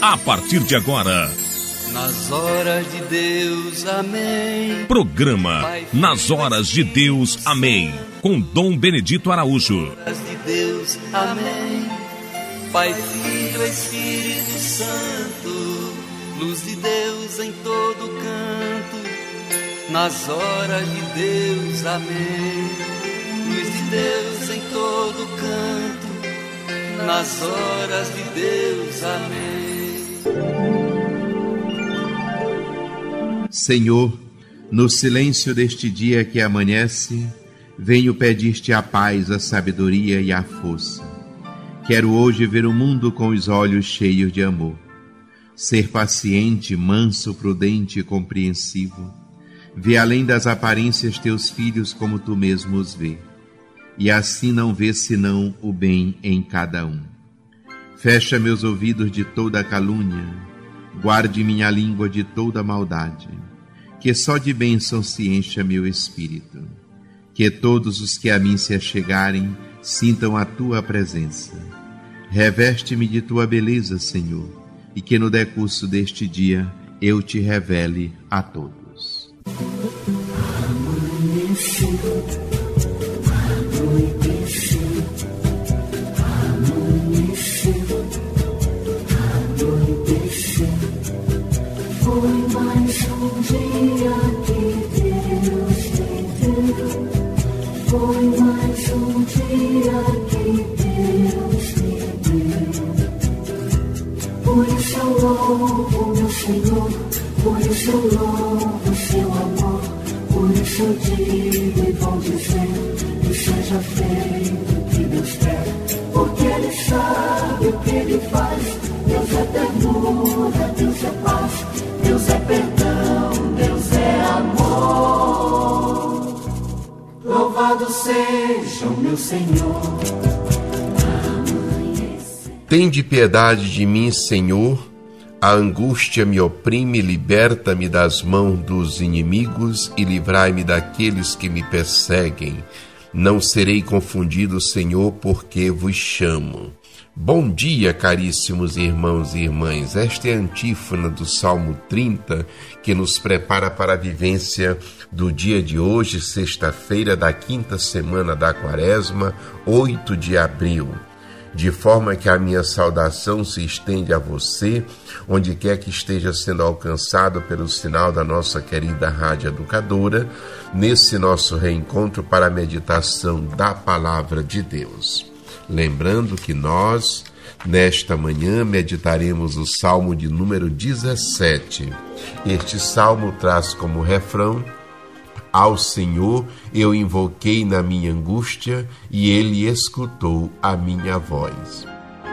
a partir de agora. Nas horas de Deus, amém. Programa Nas Horas de Deus, amém. Com Dom Benedito Araújo. Nas horas de Deus, amém. Pai, Filho, Espírito Santo, luz de Deus em todo canto. Nas horas de Deus, amém. Luz de Deus em todo canto. Nas horas de Deus, amém. Senhor, no silêncio deste dia que amanhece, venho pedir-te a paz, a sabedoria e a força. Quero hoje ver o mundo com os olhos cheios de amor. Ser paciente, manso, prudente e compreensivo. Ver além das aparências teus filhos como tu mesmo os vê. E assim não ver senão o bem em cada um. Fecha meus ouvidos de toda calúnia. Guarde minha língua de toda maldade. Que só de bênção se encha meu espírito. Que todos os que a mim se achegarem sintam a tua presença. Reveste-me de tua beleza, Senhor, e que no decurso deste dia eu te revele a todos. Foi mais um dia que Deus me deu. Foi mais um dia que Deus me deu. Por isso eu louvo meu Senhor, por isso eu louvo seu amor. Por isso eu digo e vou dizer que seja feito o que Deus quer. Porque Ele sabe o que Ele faz. Deus é ternura, Deus é paz. Deus é perdão, Deus é amor. Louvado seja o meu Senhor. Tende piedade de mim, Senhor. A angústia me oprime, liberta-me das mãos dos inimigos e livrai-me daqueles que me perseguem. Não serei confundido, Senhor, porque vos chamo. Bom dia, caríssimos irmãos e irmãs. Esta é a antífona do Salmo 30, que nos prepara para a vivência do dia de hoje, sexta-feira da quinta semana da Quaresma, 8 de abril. De forma que a minha saudação se estende a você, onde quer que esteja sendo alcançado pelo sinal da nossa querida Rádio Educadora, nesse nosso reencontro para a meditação da Palavra de Deus. Lembrando que nós, nesta manhã, meditaremos o Salmo de número 17. Este salmo traz como refrão: ao Senhor eu invoquei na minha angústia e Ele escutou a minha voz.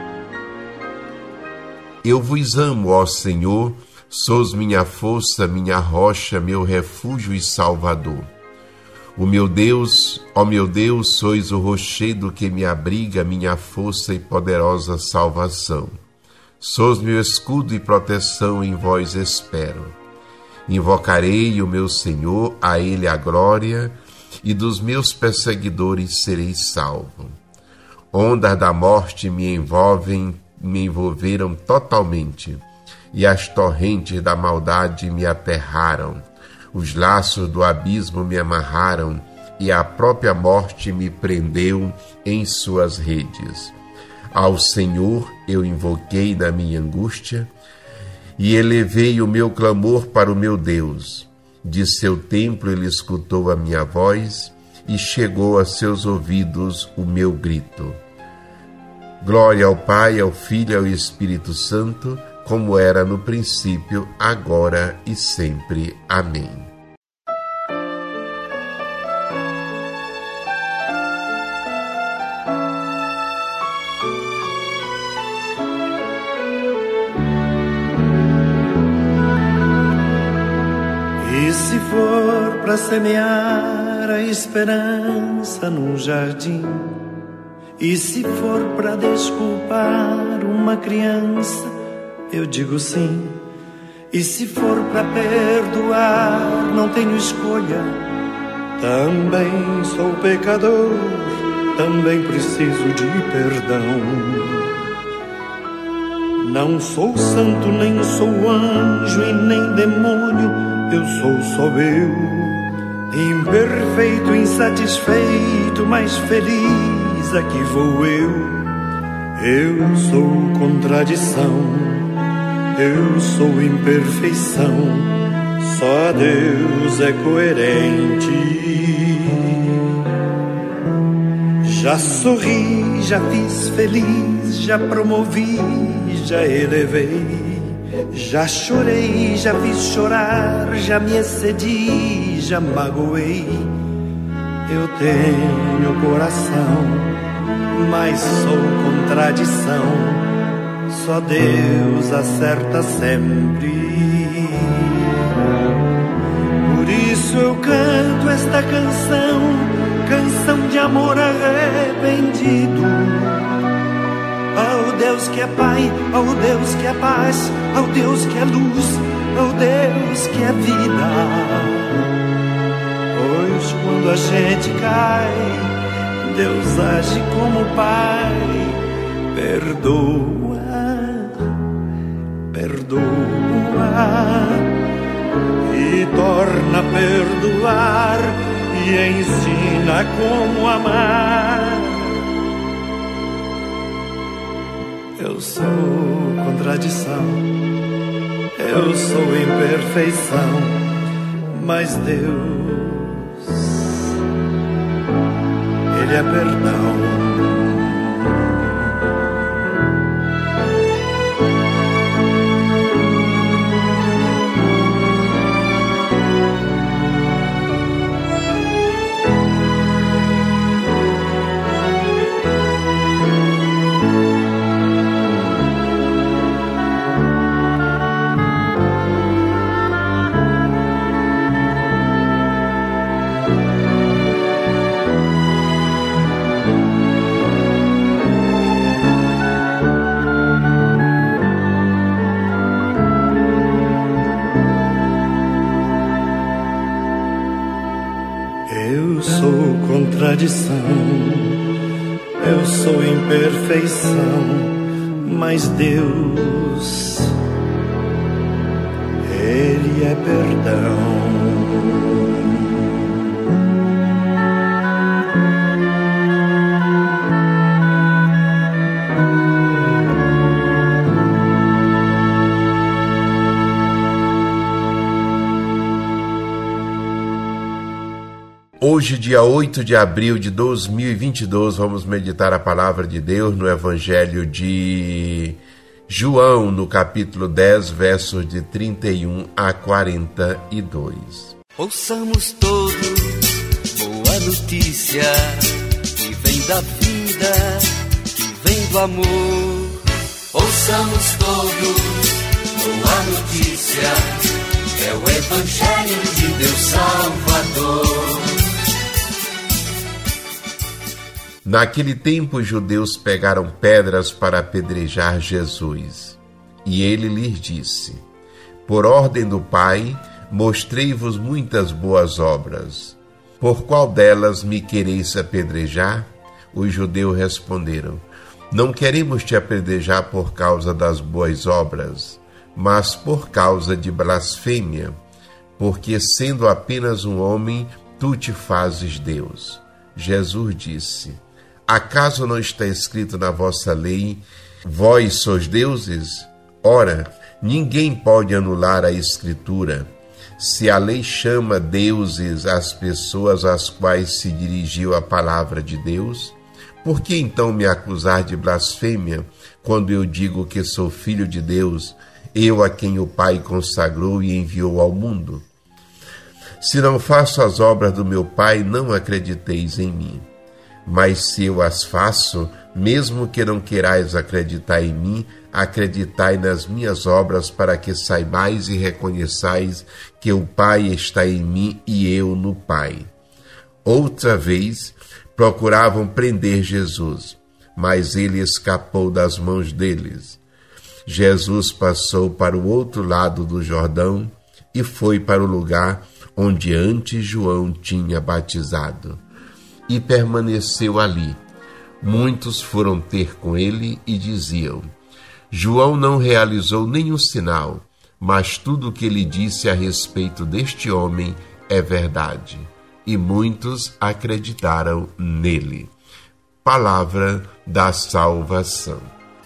Eu vos amo, ó Senhor, sois minha força, minha rocha, meu refúgio e salvador. O meu Deus, ó meu Deus, sois o rochedo que me abriga, minha força e poderosa salvação. Sois meu escudo e proteção, em vós espero. Invocarei o meu Senhor, a Ele a glória, e dos meus perseguidores serei salvo. Ondas da morte me envolveram totalmente, e as torrentes da maldade me aterraram. Os laços do abismo me amarraram, e a própria morte me prendeu em suas redes. Ao Senhor eu invoquei na minha angústia, e elevei o meu clamor para o meu Deus. De seu templo ele escutou a minha voz, e chegou a seus ouvidos o meu grito. Glória ao Pai, ao Filho e ao Espírito Santo, como era no princípio, agora e sempre. Amém. E se for para semear a esperança num jardim, e se for para desculpar uma criança, eu digo sim. E se for para perdoar, não tenho escolha. Também sou pecador, também preciso de perdão. Não sou santo, nem sou anjo e nem demônio, eu sou só eu, imperfeito, insatisfeito, mas feliz aqui vou eu. Eu sou contradição, eu sou imperfeição, só Deus é coerente. Já sorri, já fiz feliz, já promovi, já elevei. Já chorei, já fiz chorar, já me excedi, já magoei. Eu tenho coração, mas sou contradição, só Deus acerta sempre. Por isso eu canto esta canção, canção de amor arrependido, ao Deus que é Pai, ao Deus que é paz, ao Deus que é luz, ao Deus que é vida. Pois quando a gente cai, Deus age como Pai, perdoa, perdoa e torna a perdoar e ensina como amar. Eu sou contradição, eu sou imperfeição, mas Deus, Ele é perdão. Eu sou contradição, eu sou imperfeição, mas Deus, Ele é perdão. Hoje, dia 8 de abril de 2022, vamos meditar a palavra de Deus no Evangelho de João, no capítulo 10, versos de 31 a 42. Ouçamos todos boa notícia, que vem da vida, que vem do amor. Ouçamos todos boa notícia, é o Evangelho de Deus Salvador. Naquele tempo, os judeus pegaram pedras para apedrejar Jesus. E ele lhes disse: por ordem do Pai, mostrei-vos muitas boas obras. Por qual delas me quereis apedrejar? Os judeus responderam: não queremos te apedrejar por causa das boas obras, mas por causa de blasfêmia, porque sendo apenas um homem, tu te fazes Deus. Jesus disse: acaso não está escrito na vossa lei, vós sois deuses? Ora, ninguém pode anular a Escritura. Se a lei chama deuses as pessoas às quais se dirigiu a palavra de Deus, por que então me acusar de blasfêmia quando eu digo que sou filho de Deus, eu a quem o Pai consagrou e enviou ao mundo? Se não faço as obras do meu Pai, não acrediteis em mim. Mas se eu as faço, mesmo que não querais acreditar em mim, acreditai nas minhas obras, para que saibais e reconheçais que o Pai está em mim e eu no Pai. Outra vez, procuravam prender Jesus, mas ele escapou das mãos deles. Jesus passou para o outro lado do Jordão e foi para o lugar onde antes João tinha batizado. E permaneceu ali. Muitos foram ter com ele e diziam: João não realizou nenhum sinal, mas tudo o que ele disse a respeito deste homem é verdade, e muitos acreditaram nele. Palavra da salvação.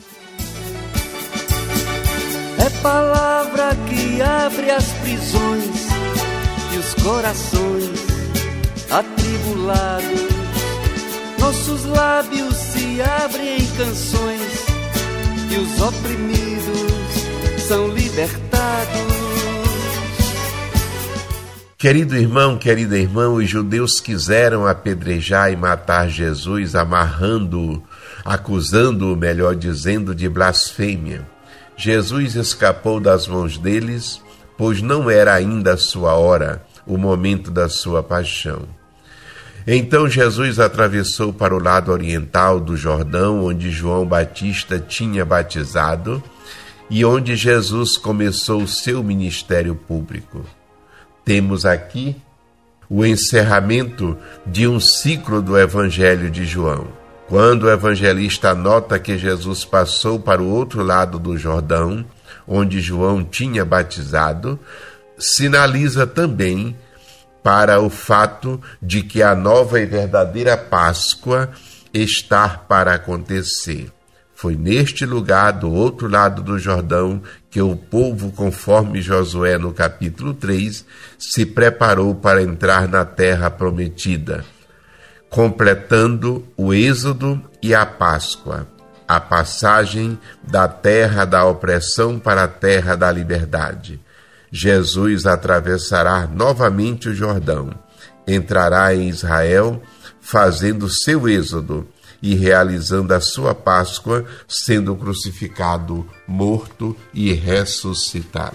É palavra que abre as prisões e os corações atribulados. Nossos lábios se abrem em canções e os oprimidos são libertados. Querido irmão, querida irmã, os judeus quiseram apedrejar e matar Jesus, amarrando-o, acusando-o, melhor dizendo, de blasfêmia. Jesus escapou das mãos deles, pois não era ainda a sua hora, o momento da sua paixão. Então Jesus atravessou para o lado oriental do Jordão, onde João Batista tinha batizado e onde Jesus começou o seu ministério público. Temos aqui o encerramento de um ciclo do Evangelho de João. Quando o evangelista nota que Jesus passou para o outro lado do Jordão, onde João tinha batizado, sinaliza também para o fato de que a nova e verdadeira Páscoa está para acontecer. Foi neste lugar, do outro lado do Jordão, que o povo, conforme Josué no capítulo 3, se preparou para entrar na terra prometida, completando o Êxodo e a Páscoa, a passagem da terra da opressão para a terra da liberdade. Jesus atravessará novamente o Jordão, entrará em Israel, fazendo seu êxodo e realizando a sua Páscoa, sendo crucificado, morto e ressuscitado.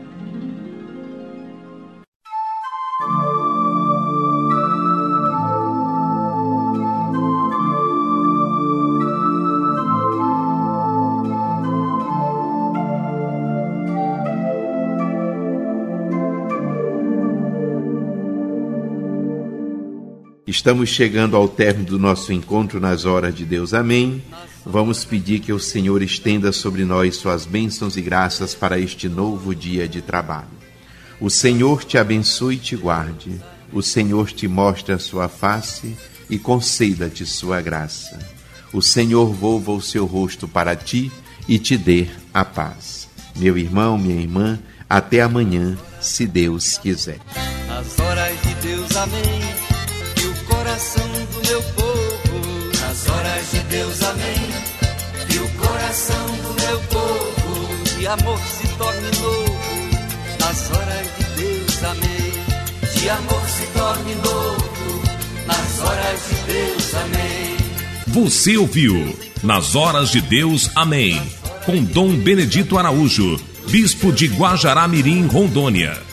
Estamos chegando ao término do nosso encontro nas horas de Deus. Amém. Vamos pedir que o Senhor estenda sobre nós suas bênçãos e graças para este novo dia de trabalho. O Senhor te abençoe e te guarde. O Senhor te mostre a sua face e conceda-te sua graça. O Senhor volva o seu rosto para ti e te dê a paz. Meu irmão, minha irmã, até amanhã, se Deus quiser. Nas horas de Deus, amém. Coração do meu povo, nas horas de Deus, amém. E o coração do meu povo, de amor se torne novo, nas horas de Deus, amém. De amor se torne novo, nas horas de Deus, amém. Você ouviu Nas Horas de Deus, amém, com Dom Benedito Araújo, bispo de Guajará-Mirim, Rondônia.